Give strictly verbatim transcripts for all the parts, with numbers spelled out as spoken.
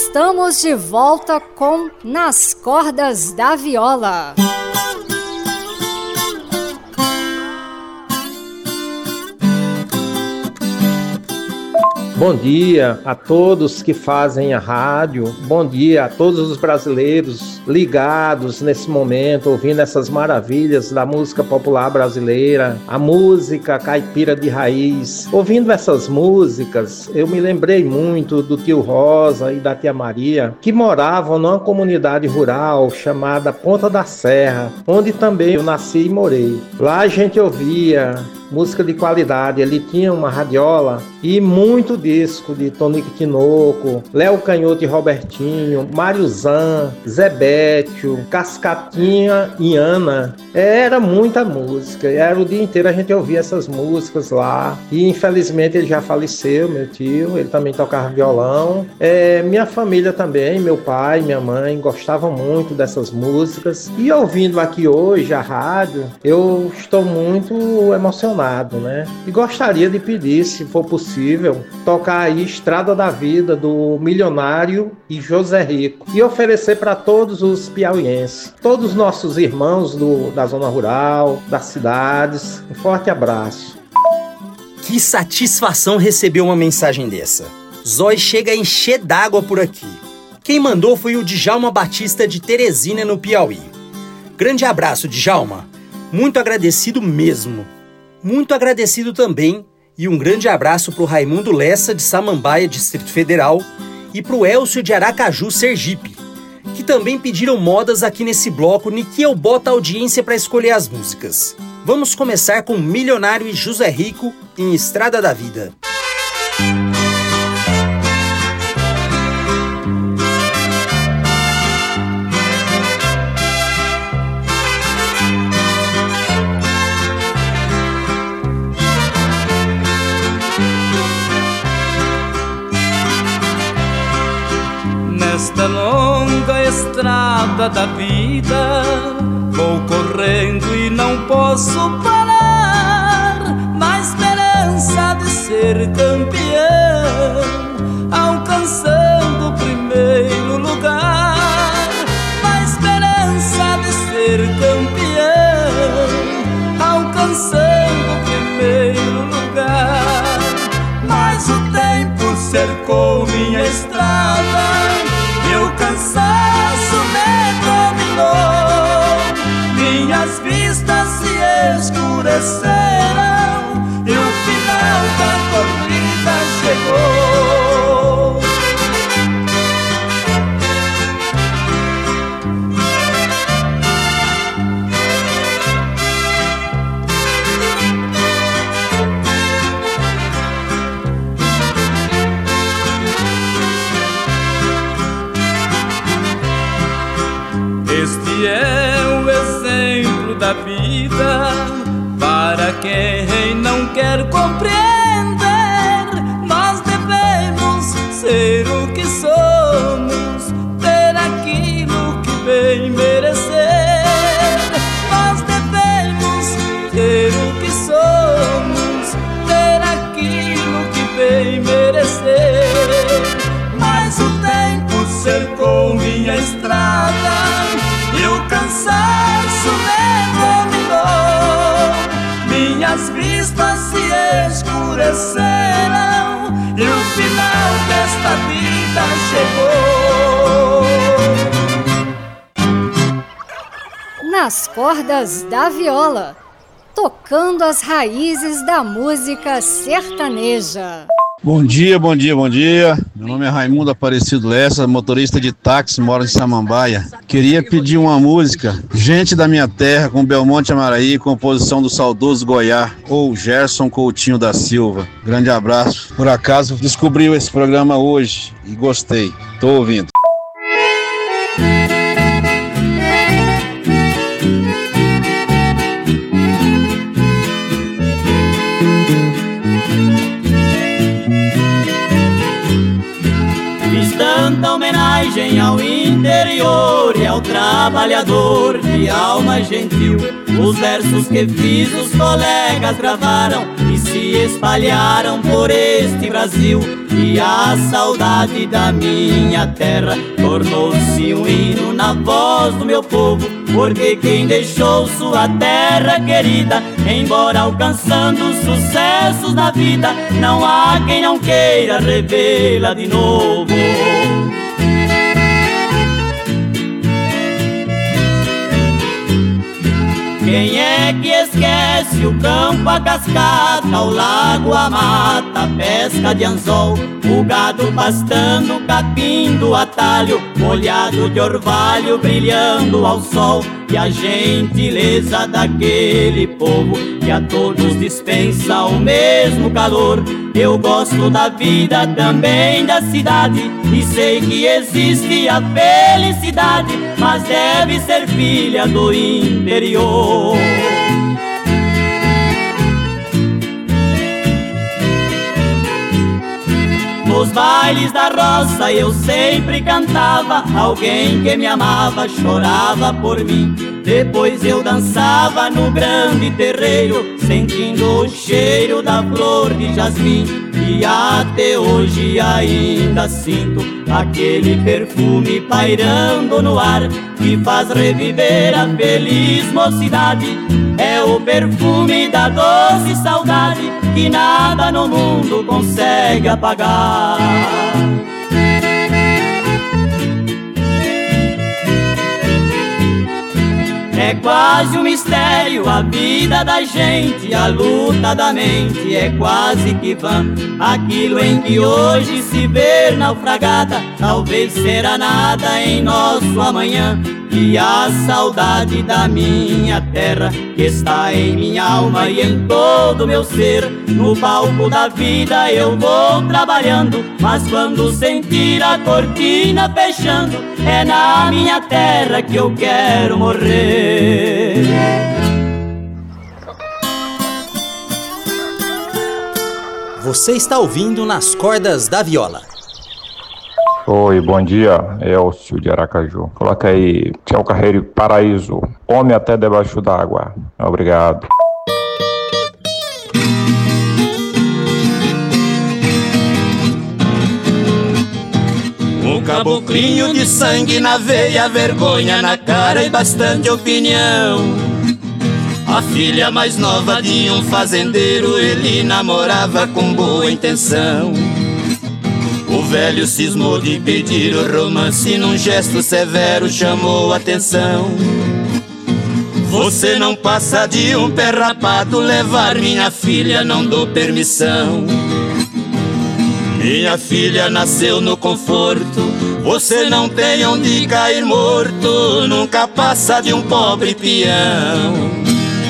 Estamos de volta com Nas Cordas da Viola. Bom dia a todos que fazem a rádio, bom dia a todos os brasileiros ligados nesse momento, ouvindo essas maravilhas da música popular brasileira, a música caipira de raiz. Ouvindo essas músicas, eu me lembrei muito do tio Rosa e da tia Maria, que moravam numa comunidade rural chamada Ponta da Serra, onde também eu nasci e morei. Lá a gente ouvia música de qualidade, ele tinha uma radiola e muito disco de Tonico Tinoco, Léo Canhoto e Robertinho, Mário Zan, Zé Bétio, Cascatinha e Ana. Era muita música, era o dia inteiro a gente ouvia essas músicas lá. E infelizmente ele já faleceu, meu tio, ele também tocava violão. É, minha família também, meu pai, minha mãe gostavam muito dessas músicas. E ouvindo aqui hoje a rádio, eu estou muito emocionado, né? E gostaria de pedir, se for possível, tocar aí Estrada da Vida do Milionário e José Rico e oferecer para todos os piauienses, todos os nossos irmãos do, da zona rural, das cidades. Um forte abraço. Que satisfação receber uma mensagem dessa. Zói chega a encher d'água por aqui. Quem mandou foi o Djalma Batista de Teresina, no Piauí. Grande abraço, Djalma. Muito agradecido mesmo. Muito agradecido também, e um grande abraço para o Raimundo Lessa, de Samambaia, Distrito Federal, e para o Elcio de Aracaju, Sergipe, que também pediram modas aqui nesse bloco em que eu boto a audiência para escolher as músicas. Vamos começar com Milionário e José Rico em Estrada da Vida. Nesta longa estrada da vida, vou correndo e não posso parar, na esperança de ser campeão, alcançando o primeiro lugar. Na esperança de ser campeão, alcançando o primeiro lugar. Mas o tempo cercou minha estrada, meu cansaço me dominou, minhas vistas se escureceram e o final da corrida chegou. Este é o exemplo da vida para quem não quer compreender. Nós devemos ser o que somos, ter aquilo que bem merecer. Nós devemos ter o que somos, ter aquilo que bem merecer. Mas o tempo cercou minha estrada e o cansaço me dominou, minhas vistas se escureceram e o final desta vida chegou. Nas Cordas da Viola, tocando as raízes da música sertaneja. Bom dia, bom dia, bom dia. Meu nome é Raimundo Aparecido Lessa, motorista de táxi, moro em Samambaia. Queria pedir uma música, Gente da Minha Terra, com Belmonte Amaraí, composição do saudoso Goiá, ou Gerson Coutinho da Silva. Grande abraço. Por acaso, descobri esse programa hoje e gostei. Tô ouvindo. Tanta homenagem ao interior e ao trabalhador de alma gentil. Os versos que fiz os colegas gravaram e se espalharam por este Brasil. E a saudade da minha terra tornou-se um hino na voz do meu povo. Porque quem deixou sua terra querida, embora alcançando sucessos na vida, não há quem não queira revê-la de novo. Quem é que esquece o campo, a cascata, o lago, a mata, a pesca de anzol, o gado pastando, capim do atalho, molhado de orvalho brilhando ao sol, e a gentileza daquele povo que a todos dispensa o mesmo calor. Eu gosto da vida também da cidade e sei que existe a felicidade, mas deve ser filha do interior. Nos bailes da roça eu sempre cantava, alguém que me amava chorava por mim. Depois eu dançava no grande terreiro, sentindo o cheiro da flor de jasmim. E até hoje ainda sinto aquele perfume pairando no ar, que faz reviver a feliz mocidade. É o perfume da doce saudade que nada no mundo consegue apagar. É quase um mistério a vida da gente, a luta da mente é quase que vã. Aquilo em que hoje se vê naufragada, talvez será nada em nosso amanhã. E a saudade da minha terra, que está em minha alma e em todo meu ser. No palco da vida eu vou trabalhando, mas quando sentir a cortina fechando, é na minha terra que eu quero morrer. Você está ouvindo Nas Cordas da Viola. Oi, bom dia, Elcio de Aracaju. Coloca aí, Tchau Carreiro Paraíso, Homem até debaixo d'água. Obrigado. Um caboclinho de sangue na veia, vergonha na cara e bastante opinião. A filha mais nova de um fazendeiro, ele namorava com boa intenção. O velho cismou de pedir o romance, num gesto severo chamou atenção. Você não passa de um pé rapado, levar minha filha não dou permissão. Minha filha nasceu no conforto, você não tem onde cair morto, nunca passa de um pobre peão.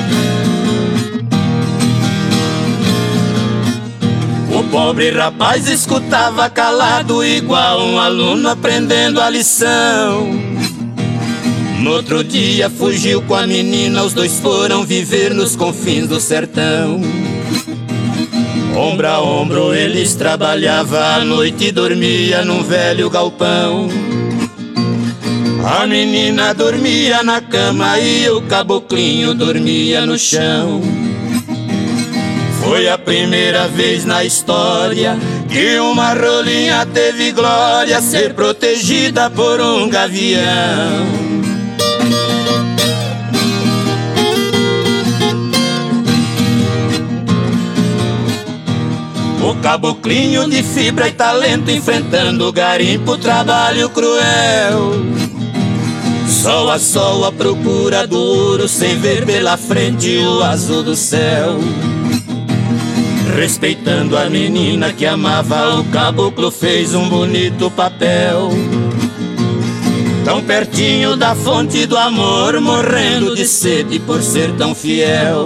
O pobre rapaz escutava calado, igual um aluno aprendendo a lição. No outro dia fugiu com a menina, os dois foram viver nos confins do sertão. Ombro a ombro eles trabalhavam, à noite dormia num velho galpão. A menina dormia na cama e o caboclinho dormia no chão. Foi a primeira vez na história que uma rolinha teve glória, ser protegida por um gavião. O caboclinho de fibra e talento, enfrentando o garimpo, trabalho cruel. Sol a sol à procura do ouro, sem ver pela frente o azul do céu. Respeitando a menina que amava, o caboclo fez um bonito papel. Tão pertinho da fonte do amor, morrendo de sede por ser tão fiel.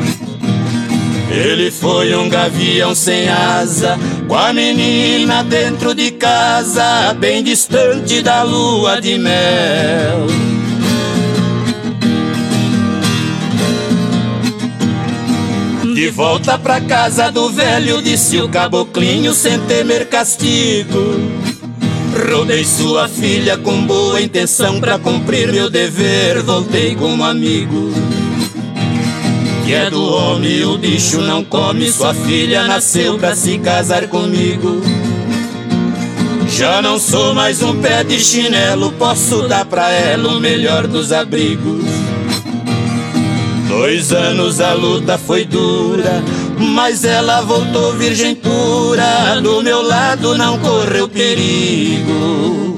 Ele foi um gavião sem asa, com a menina dentro de casa, bem distante da lua de mel. De volta pra casa do velho, disse o caboclinho sem temer castigo. Roubei sua filha com boa intenção, pra cumprir meu dever voltei como amigo. que é do homem, o bicho não come. Sua filha nasceu pra se casar comigo. Já não sou mais um pé de chinelo, posso dar pra ela o melhor dos abrigos. Dois anos a luta foi dura, mas ela voltou virgem pura. Do meu lado não correu perigo.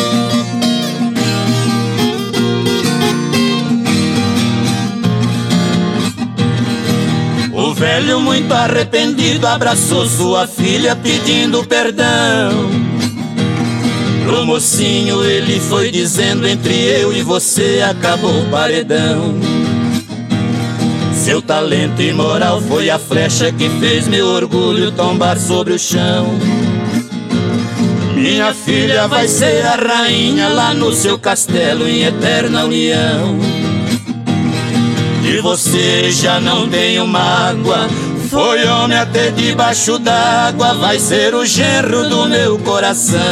O velho, muito arrependido, abraçou sua filha pedindo perdão. Pro mocinho ele foi dizendo: entre eu e você acabou o paredão. Seu talento e moral foi a flecha que fez meu orgulho tombar sobre o chão. Minha filha vai ser a rainha lá no seu castelo em eterna união. De você já não tenho mágoa, foi homem até debaixo d'água, vai ser o genro do meu coração.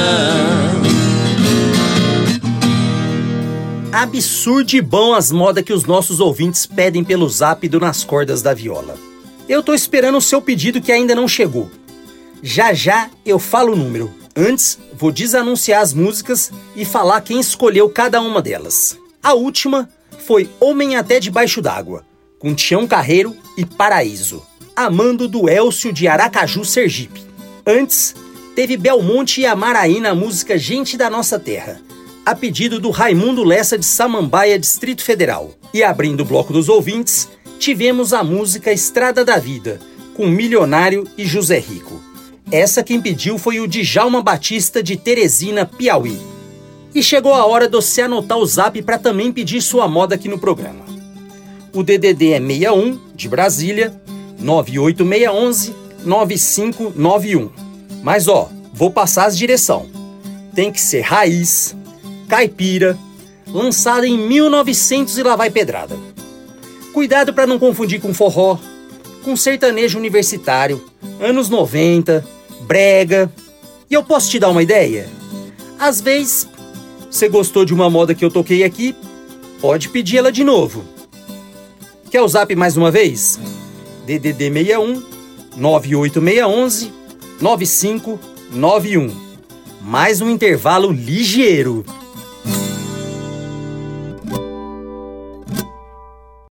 Absurdo e bom as modas que os nossos ouvintes pedem pelo zap do Nas Cordas da Viola. Eu tô esperando o seu pedido que ainda não chegou. Já já eu falo o número. Antes, vou desanunciar as músicas e falar quem escolheu cada uma delas. A última foi Homem Até Debaixo d'Água, com Tião Carreiro e Paraíso, amando do Elcio de Aracaju, Sergipe. Antes, teve Belmonte e Amaraí na música Gente da Nossa Terra, a pedido do Raimundo Lessa de Samambaia, Distrito Federal. E abrindo o bloco dos ouvintes, tivemos a música Estrada da Vida, com Milionário e José Rico. Essa quem pediu foi o Djalma Batista de Teresina, Piauí. E chegou a hora de você anotar o zap para também pedir sua moda aqui no programa. O D D D é seis um, de Brasília, nove oito seis um um, nove cinco nove um. Mas ó, vou passar as direção. Tem que ser raiz, caipira, lançada em mil e novecentos e lá vai pedrada. Cuidado para não confundir com forró, com sertanejo universitário, anos noventa, brega. E eu posso te dar uma ideia? Às vezes, você gostou de uma moda que eu toquei aqui, pode pedir ela de novo. Quer o zap mais uma vez? D D D seis um, nove oito seis um um, nove cinco nove um. Mais um intervalo ligeiro.